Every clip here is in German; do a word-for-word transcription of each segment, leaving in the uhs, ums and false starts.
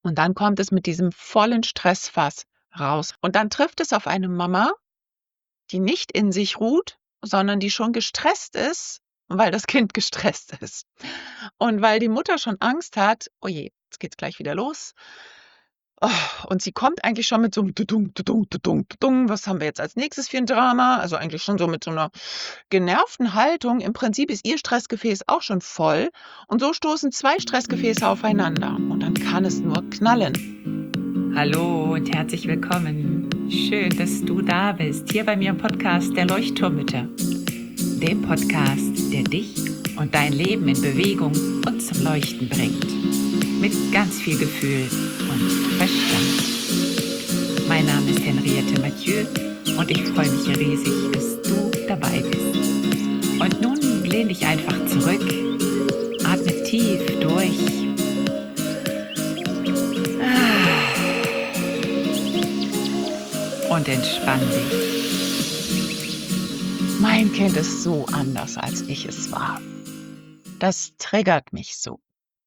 Und dann kommt es mit diesem vollen Stressfass raus. Und dann trifft es auf eine Mama, die nicht in sich ruht, sondern die schon gestresst ist, weil das Kind gestresst ist. Und weil die Mutter schon Angst hat: „Oh je, jetzt geht's gleich wieder los.“ Oh, und sie kommt eigentlich schon mit so 'nem Tudung, Tudung, Tudung, Tudung. Was haben wir jetzt als Nächstes für 'n Drama? Also, eigentlich schon so mit so 'ner genervten Haltung. Im Prinzip ist ihr Stressgefäß auch schon voll und so stoßen zwei Stressgefäße aufeinander und dann kann es nur knallen. Hallo und herzlich willkommen. Schön, dass du da bist, hier bei mir im Podcast der Leuchtturmmütter. Dem Podcast, der dich und dein Leben in Bewegung und zum Leuchten bringt. Mit ganz viel Gefühl und Verstand. Mein Name ist Henriette Mathieu und ich freue mich riesig, dass du dabei bist. Und nun lehn dich einfach zurück, atme tief durch. Und entspann dich. Mein Kind ist so anders, als ich es war. Das triggert mich so.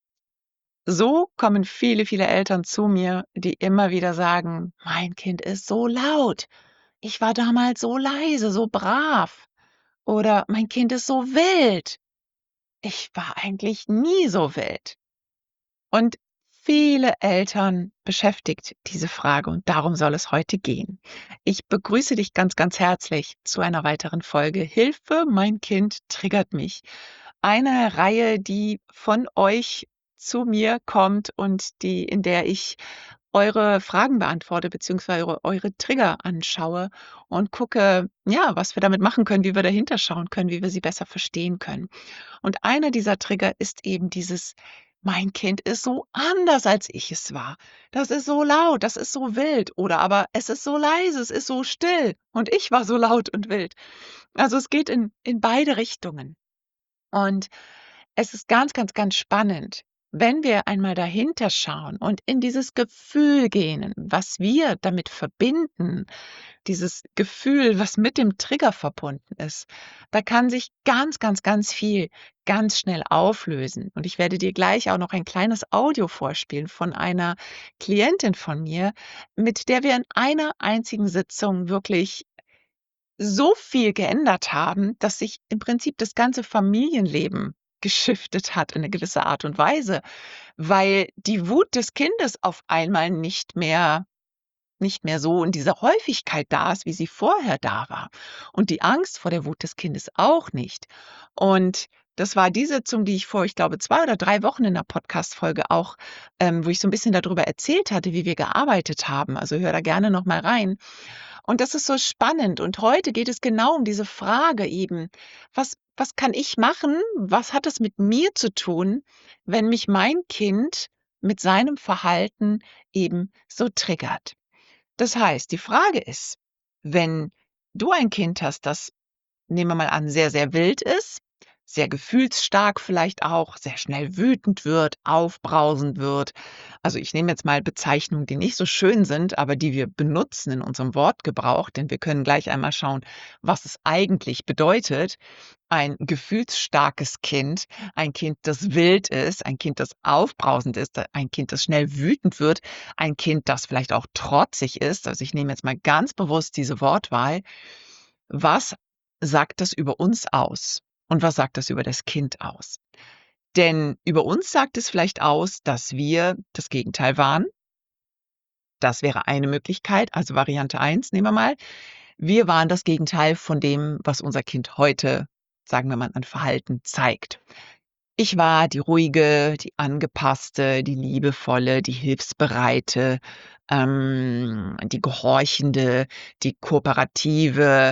So kommen viele, viele Eltern zu mir, die immer wieder sagen: „Mein Kind ist so laut. Ich war damals so leise, so brav.“ Oder: „Mein Kind ist so wild. Ich war eigentlich nie so wild.“ Und viele Eltern beschäftigt diese Frage und darum soll es heute gehen. Ich begrüße dich ganz, ganz herzlich zu einer weiteren Folge Hilfe, mein Kind triggert mich. Eine Reihe, die von euch zu mir kommt und die in der ich eure Fragen beantworte beziehungsweise eure eure Trigger anschaue und gucke, ja, was wir damit machen können, wie wir dahinter schauen können, wie wir sie besser verstehen können. Und einer dieser Trigger ist eben dieses: „Mein Kind ist so anders, als ich es war. Das ist so laut, das ist so wild.“ Oder aber: „Es ist so leise, es ist so still und ich war so laut und wild.“ Also, es geht in in beide Richtungen. Und es ist ganz, ganz, ganz spannend, wenn wir einmal dahinter schauen und in dieses Gefühl gehen, was wir damit verbinden, dieses Gefühl, was mit dem Trigger verbunden ist. Da kann sich ganz, ganz, ganz viel ganz schnell auflösen. Und ich werde dir gleich auch noch ein kleines Audio vorspielen von einer Klientin von mir, mit der wir in einer einzigen Sitzung wirklich so viel geändert haben, dass sich im Prinzip das ganze Familienleben geschiftet hat in 'ne gewisse Art und Weise, weil die Wut des Kindes auf einmal nicht mehr nicht mehr so in dieser Häufigkeit da ist, wie sie vorher da war. Und die Angst vor der Wut des Kindes auch nicht. Und das war die Sitzung, die ich vor, ich glaube, zwei oder drei Wochen in 'ner Podcast-Folge auch ähm, wo ich so 'n bisschen da drüber erzählt hatte, wie wir gearbeitet haben. Also, hör da gerne noch mal rein. Und das ist so spannend. Und heute geht es genau um diese Frage eben: „Was was kann ich machen? Was hat es mit mir zu tun, wenn mich mein Kind mit seinem Verhalten eben so triggert?“ Das heißt, die Frage ist, wenn du ein Kind hast, das, nehmen wir mal an, sehr, sehr wild ist, sehr gefühlsstark vielleicht auch, sehr schnell wütend wird, aufbrausend wird. Also, ich nehme jetzt mal Bezeichnungen, die nicht so schön sind, aber die wir benutzen in unserem Wortgebrauch, denn wir können gleich einmal schauen, was es eigentlich bedeutet. Ein gefühlsstarkes Kind, ein Kind, das wild ist, ein Kind, das aufbrausend ist, ein Kind, das schnell wütend wird, ein Kind, das vielleicht auch trotzig ist. Also, ich nehme jetzt mal ganz bewusst diese Wortwahl. Was sagt das über uns aus? Und was sagt das über das Kind aus? Denn über uns sagt es vielleicht aus, dass wir das Gegenteil waren. Das wäre eine Möglichkeit, also Variante eins nehmen wir mal. Wir waren das Gegenteil von dem, was unser Kind heute, sagen wir mal, an Verhalten zeigt. Ich war die ruhige, die angepasste, die liebevolle, die hilfsbereite, ähm, die gehorchende, die kooperative,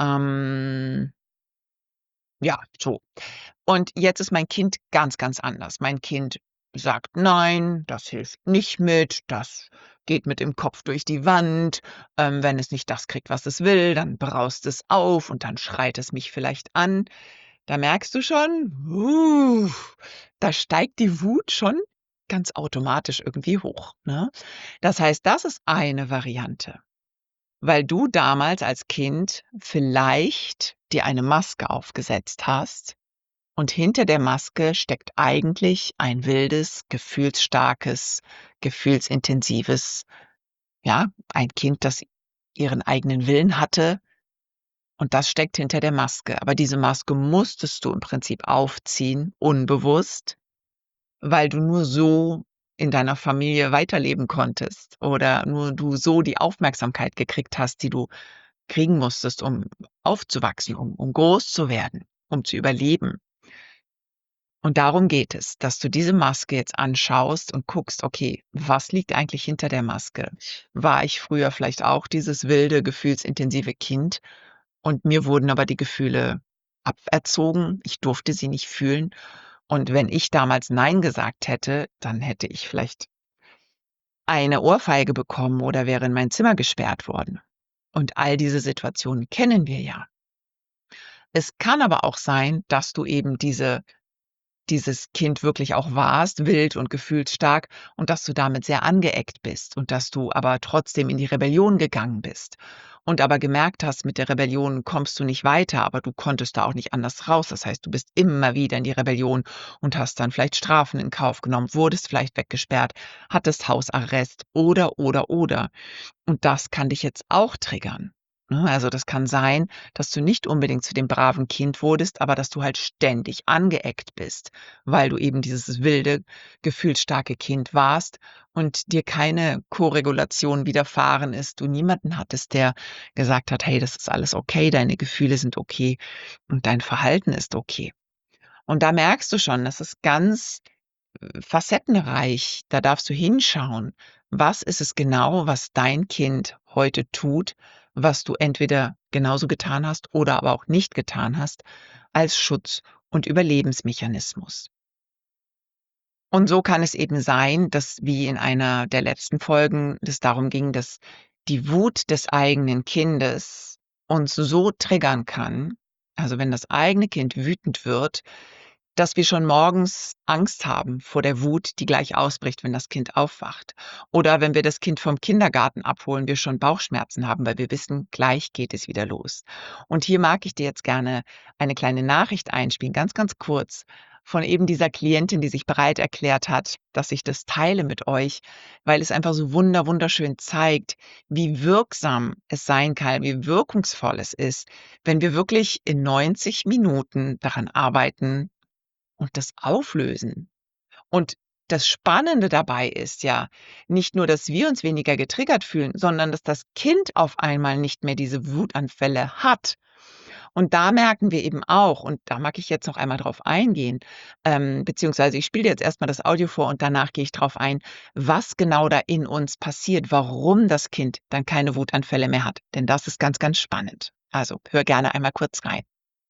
ähm ja, so. Und jetzt ist mein Kind ganz, ganz anders. Mein Kind sagt: „Nein, das hilft nicht mit, das geht mit dem Kopf durch die Wand. Ähm, wenn es nicht das kriegt, was es will, dann braust es auf und dann schreit es mich vielleicht an.“ Da merkst du schon, uh, da steigt die Wut schon ganz automatisch irgendwie hoch, ne? Das heißt, das ist eine Variante, weil du damals als Kind vielleicht dir eine Maske aufgesetzt hast Und hinter der Maske steckt eigentlich ein wildes, gefühlsstarkes, gefühlsintensives, ja, ein Kind, das ihren eigenen Willen hatte. Und das steckt hinter der Maske. Aber diese Maske musstest du im Prinzip aufziehen, unbewusst, weil du nur so in deiner Familie weiterleben konntest oder nur du so die Aufmerksamkeit gekriegt hast, die du kriegen musstest, um aufzuwachsen, um, um groß zu werden, um zu überleben. Und darum geht es, dass du diese Maske jetzt anschaust und guckst, okay, was liegt eigentlich hinter der Maske? War ich früher vielleicht auch dieses wilde, gefühlsintensive Kind und mir wurden aber die Gefühle aberzogen? Ich durfte sie nicht fühlen. Und wenn ich damals Nein gesagt hätte, dann hätte ich vielleicht eine Ohrfeige bekommen oder wäre in mein Zimmer gesperrt worden. Und all diese Situationen kennen wir ja. Es kann aber auch sein, dass du eben diese dieses Kind wirklich auch warst, wild und gefühlsstark und dass du damit sehr angeeckt bist und dass du aber trotzdem in die Rebellion gegangen bist und aber gemerkt hast, mit der Rebellion kommst du nicht weiter, aber du konntest da auch nicht anders raus. Das heißt, du bist immer wieder in die Rebellion und hast dann vielleicht Strafen in Kauf genommen, wurdest vielleicht weggesperrt, hattest Hausarrest oder, oder, oder. Und das kann dich jetzt auch triggern. Ne? Also das kann sein, dass du nicht unbedingt zu dem braven Kind wurdest, aber dass du halt ständig angeeckt bist, weil du eben dieses wilde, gefühlsstarke Kind warst und dir keine Koregulation widerfahren ist. Du niemanden hattest, der gesagt hat, hey, das ist alles okay, deine Gefühle sind okay und dein Verhalten ist okay. Und da merkst du schon, das ist ganz facettenreich. Da darfst du hinschauen. Was ist es genau, was dein Kind heute tut, was du entweder genauso getan hast oder aber auch nicht getan hast, als Schutz- und Überlebensmechanismus? Und so kann es eben sein, dass wie in einer der letzten Folgen es darum ging, dass die Wut des eigenen Kindes uns so triggern kann, also wenn das eigene Kind wütend wird, dass wir schon morgens Angst haben vor der Wut, die gleich ausbricht, wenn das Kind aufwacht. Oder wenn wir das Kind vom Kindergarten abholen, wir schon Bauchschmerzen haben, weil wir wissen, gleich geht es wieder los. Und hier mag ich dir jetzt gerne eine kleine Nachricht einspielen, ganz, ganz kurz, von eben dieser Klientin, die sich bereit erklärt hat, dass ich das teile mit euch, weil es einfach so wunder, wunderschön zeigt, wie wirksam es sein kann, wie wirkungsvoll es ist, wenn wir wirklich in neunzig Minuten daran arbeiten, und das auflösen. Und das Spannende dabei ist ja nicht nur, dass wir uns weniger getriggert fühlen, sondern dass das Kind auf einmal nicht mehr diese Wutanfälle hat. Und da merken wir eben auch, und da mag ich jetzt noch einmal drauf eingehen, ähm, beziehungsweise ich spiele dir jetzt erstmal das Audio vor und danach gehe ich drauf ein, was genau da in uns passiert, warum das Kind dann keine Wutanfälle mehr hat. Denn das ist ganz, ganz spannend. Also hör gerne einmal kurz rein.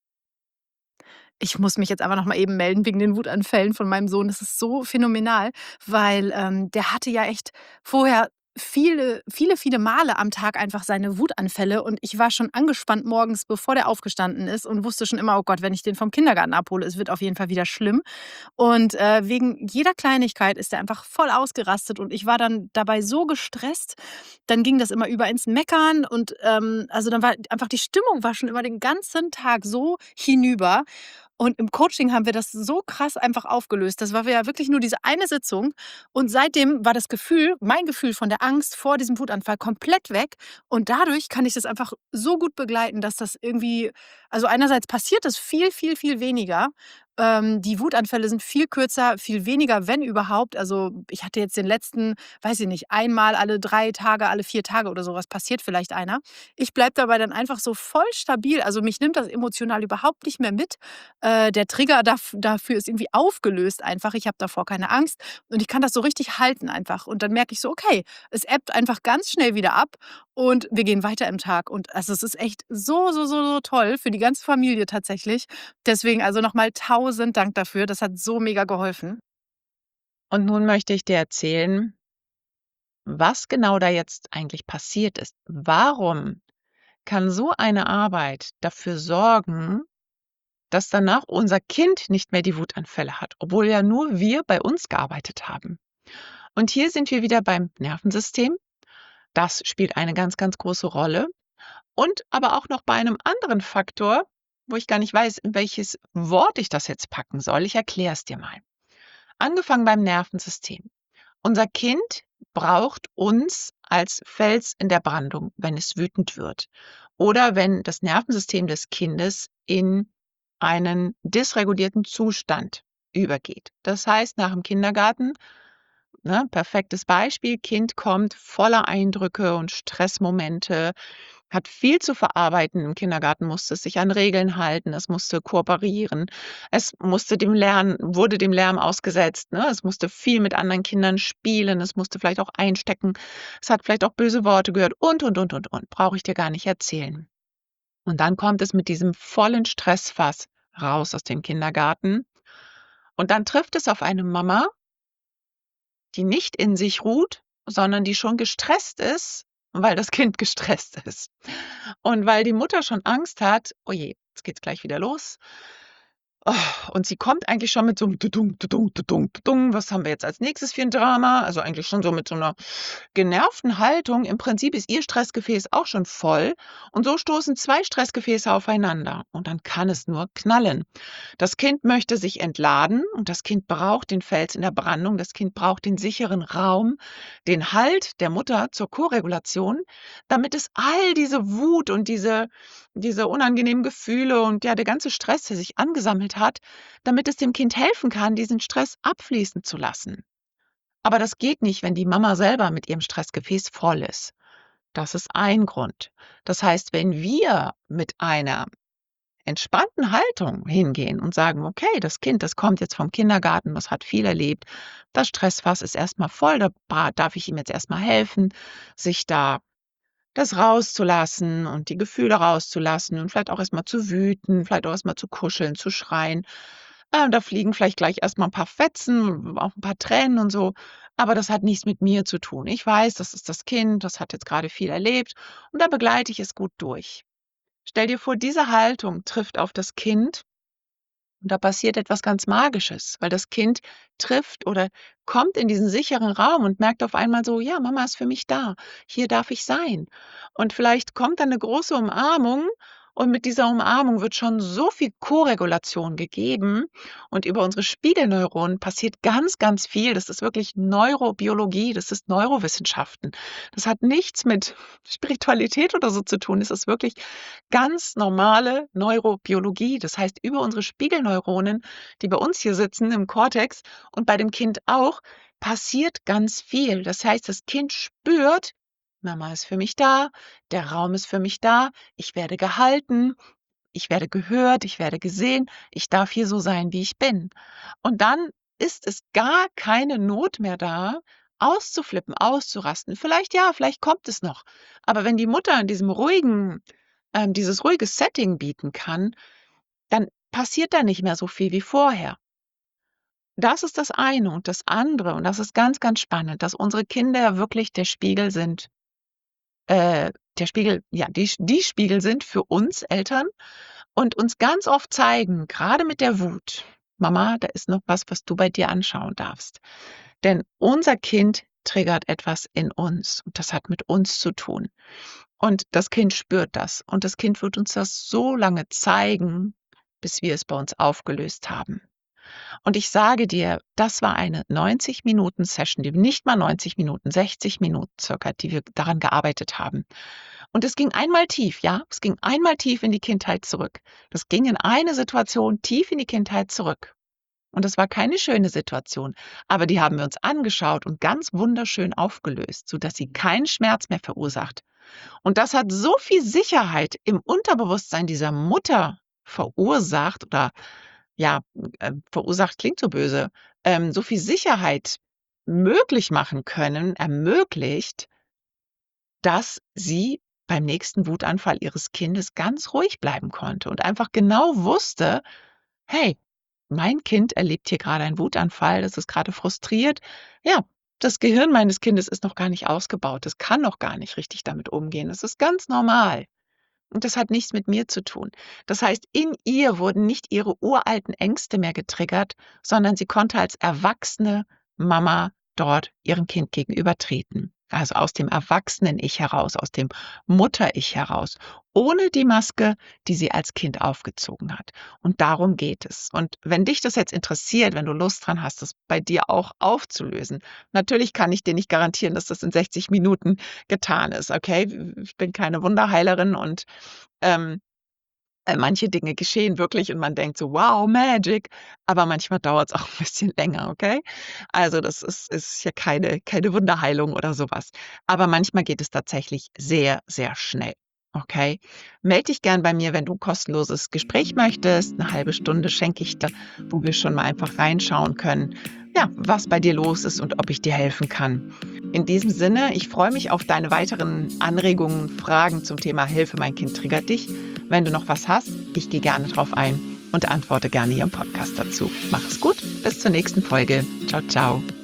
Ich muss mich jetzt einfach noch mal eben melden wegen den Wutanfällen von meinem Sohn. Das ist so phänomenal, weil, ähm, der hatte ja echt vorher viele, viele, viele Male am Tag einfach seine Wutanfälle und ich war schon angespannt morgens, bevor der aufgestanden ist und wusste schon immer: „Oh Gott, wenn ich den vom Kindergarten abhole, es wird auf jeden Fall wieder schlimm.“ Und, äh, wegen jeder Kleinigkeit ist er einfach voll ausgerastet und ich war dann dabei so gestresst, dann ging das immer über ins Meckern und, ähm, also, dann war einfach die Stimmung war schon immer den ganzen Tag so hinüber. Und im Coaching haben wir das so krass einfach aufgelöst. Das war ja wirklich nur diese eine Sitzung. Und seitdem war das Gefühl, mein Gefühl von der Angst vor diesem Wutanfall komplett weg. Und dadurch kann ich das einfach so gut begleiten, dass das irgendwie, also einerseits passiert das viel, viel, viel weniger. Ähm, die Wutanfälle sind viel kürzer, viel weniger, wenn überhaupt. Also ich hatte jetzt den letzten, weiß ich nicht, einmal alle drei Tage, alle vier Tage oder sowas passiert vielleicht einer. Ich bleibe dabei dann einfach so voll stabil. Also mich nimmt das emotional überhaupt nicht mehr mit. Äh, der Trigger daf dafür ist irgendwie aufgelöst einfach. Ich habe davor keine Angst und ich kann das so richtig halten einfach. Und dann merke ich so, okay, es ebbt einfach ganz schnell wieder ab und wir gehen weiter im Tag. Und also es ist echt so, so, so, so toll für die ganze Familie tatsächlich. Deswegen also nochmal tausend Dank dafür. Das hat so mega geholfen. Und nun möchte ich dir erzählen, was genau da jetzt eigentlich passiert ist. Warum kann so eine Arbeit dafür sorgen, dass danach unser Kind nicht mehr die Wutanfälle hat, obwohl ja nur wir bei uns gearbeitet haben? Und hier sind wir wieder beim Nervensystem. Das spielt eine ganz, ganz große Rolle. Und aber auch noch bei einem anderen Faktor, wo ich gar nicht weiß, in welches Wort ich das jetzt packen soll. Ich erkläre es dir mal. Angefangen beim Nervensystem. Unser Kind braucht uns als Fels in der Brandung, wenn es wütend wird oder wenn das Nervensystem des Kindes in einen dysregulierten Zustand übergeht. Das heißt, nach dem Kindergarten, ne, perfektes Beispiel, Kind kommt voller Eindrücke und Stressmomente, hat viel zu verarbeiten. Im Kindergarten musste es sich an Regeln halten, es musste kooperieren, es musste dem Lernen, wurde dem Lärm ausgesetzt, ne? Es musste viel mit anderen Kindern spielen, es musste vielleicht auch einstecken, es hat vielleicht auch böse Worte gehört und, und, und, und, und. Brauche ich dir gar nicht erzählen. Und dann kommt es mit diesem vollen Stressfass raus aus dem Kindergarten. Und dann trifft es auf eine Mama, die nicht in sich ruht, sondern die schon gestresst ist, weil das Kind gestresst ist. Und weil die Mutter schon Angst hat, oh je, jetzt geht's gleich wieder los. Oh, und sie kommt eigentlich schon mit so einem Tudung, Tudung, Tudung, Tudung. Was haben wir jetzt als nächstes für ein Drama? Also eigentlich schon so mit so einer genervten Haltung. Im Prinzip ist ihr Stressgefäß auch schon voll. Und so stoßen zwei Stressgefäße aufeinander. Und dann kann es nur knallen. Das Kind möchte sich entladen und das Kind braucht den Fels in der Brandung. Das Kind braucht den sicheren Raum, den Halt der Mutter zur Koregulation, damit es all diese Wut und diese, diese unangenehmen Gefühle und ja, der ganze Stress, der sich angesammelt hat, damit es dem Kind helfen kann, diesen Stress abfließen zu lassen. Aber das geht nicht, wenn die Mama selber mit ihrem Stressgefäß voll ist. Das ist ein Grund. Das heißt, wenn wir mit einer entspannten Haltung hingehen und sagen, okay, das Kind, das kommt jetzt vom Kindergarten, das hat viel erlebt, das Stressfass ist erstmal voll, da darf ich ihm jetzt erstmal helfen, sich da das rauszulassen und die Gefühle rauszulassen und vielleicht auch erstmal zu wüten, vielleicht auch erstmal zu kuscheln, zu schreien. Äh, da fliegen vielleicht gleich erstmal ein paar Fetzen, auch ein paar Tränen und so, aber das hat nichts mit mir zu tun. Ich weiß, das ist das Kind, das hat jetzt gerade viel erlebt und da begleite ich es gut durch. Stell dir vor, diese Haltung trifft auf das Kind und da passiert etwas ganz Magisches, weil das Kind trifft oder kommt in diesen sicheren Raum und merkt auf einmal so, ja, Mama ist für mich da, hier darf ich sein. Und vielleicht kommt dann eine große Umarmung und mit dieser Umarmung wird schon so viel Koregulation gegeben und über unsere Spiegelneuronen passiert ganz, ganz viel. Das ist wirklich Neurobiologie, das ist Neurowissenschaften. Das hat nichts mit Spiritualität oder so zu tun. Es ist wirklich ganz normale Neurobiologie. Das heißt, über unsere Spiegelneuronen, die bei uns hier sitzen im Kortex und bei dem Kind auch, passiert ganz viel. Das heißt, das Kind spürt, Mama ist für mich da, der Raum ist für mich da, ich werde gehalten, ich werde gehört, ich werde gesehen, ich darf hier so sein, wie ich bin. Und dann ist es gar keine Not mehr da, auszuflippen, auszurasten. Vielleicht ja, vielleicht kommt es noch. Aber wenn die Mutter in diesem ruhigen, ähm, dieses ruhige Setting bieten kann, dann passiert da nicht mehr so viel wie vorher. Das ist das eine. Und das andere, und das ist ganz, ganz spannend, dass unsere Kinder ja wirklich der Spiegel sind. Äh, der Spiegel, ja, die, die Spiegel sind für uns Eltern und uns ganz oft zeigen, gerade mit der Wut, Mama, da ist noch was, was du bei dir anschauen darfst. Denn unser Kind triggert etwas in uns und das hat mit uns zu tun. Und das Kind spürt das und das Kind wird uns das so lange zeigen, bis wir es bei uns aufgelöst haben. Und ich sage dir, das war eine neunzig Minuten Session, die nicht mal neunzig Minuten, sechzig Minuten circa, die wir daran gearbeitet haben. Und es ging einmal tief, ja, es ging einmal tief in die Kindheit zurück. Das ging in eine Situation tief in die Kindheit zurück. Und das war keine schöne Situation, aber die haben wir uns angeschaut und ganz wunderschön aufgelöst, sodass sie keinen Schmerz mehr verursacht. Und das hat so viel Sicherheit im Unterbewusstsein dieser Mutter verursacht oder ja, äh, verursacht klingt so böse, ähm, so viel Sicherheit möglich machen können, ermöglicht, dass sie beim nächsten Wutanfall ihres Kindes ganz ruhig bleiben konnte und einfach genau wusste, hey, mein Kind erlebt hier gerade einen Wutanfall, das ist gerade frustriert. Ja, das Gehirn meines Kindes ist noch gar nicht ausgebaut, es kann noch gar nicht richtig damit umgehen. Das ist ganz normal. Und das hat nichts mit mir zu tun. Das heißt, in ihr wurden nicht ihre uralten Ängste mehr getriggert, sondern sie konnte als erwachsene Mama dort ihrem Kind gegenübertreten. Also aus dem Erwachsenen-Ich heraus, aus dem Mutter-Ich heraus, ohne die Maske, die sie als Kind aufgezogen hat. Und darum geht es. Und wenn dich das jetzt interessiert, wenn du Lust dran hast, das bei dir auch aufzulösen, natürlich kann ich dir nicht garantieren, dass das in sechzig Minuten getan ist, okay? Ich bin keine Wunderheilerin und ähm, äh, manche Dinge geschehen wirklich und man denkt so: „Wow, Magic“, aber manchmal dauert es auch ein bisschen länger, okay? Also, das ist ist hier keine keine Wunderheilung oder sowas. Aber manchmal geht es tatsächlich sehr, sehr schnell, okay? Melde dich gern bei mir, wenn du 'n kostenloses Gespräch möchtest. Eine halbe Stunde schenke ich dir, wo wir schon mal einfach reinschauen können, ja, was bei dir los ist und ob ich dir helfen kann. In diesem Sinne, ich freue mich auf deine weiteren Anregungen, Fragen zum Thema „Hilfe, mein Kind triggert dich“. Wenn du noch was hast, ich gehe gerne drauf ein und antworte gerne hier im Podcast dazu. Mach es gut, bis zur nächsten Folge. Ciao, ciao.